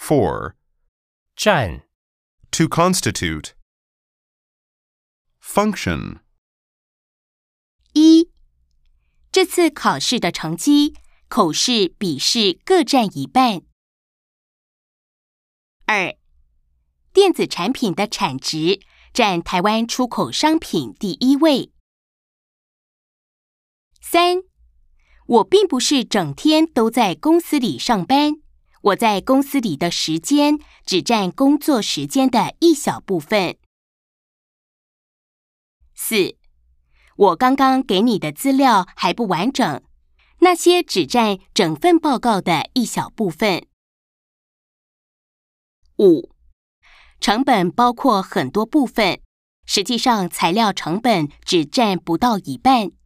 For. 占 To constitute. Function. 1. 这次考试的成绩，口试、笔试各占一半。2. 电子产品的产值占台湾出口商品第1位。3. 我并不是整天都在公司里上班，我在公司里的时间只占工作时间的一小部分。4. 我刚刚给你的资料还不完整，那些只占整份报告的一小部分。5. 成本包括很多部分，实际上材料成本只占不到一半。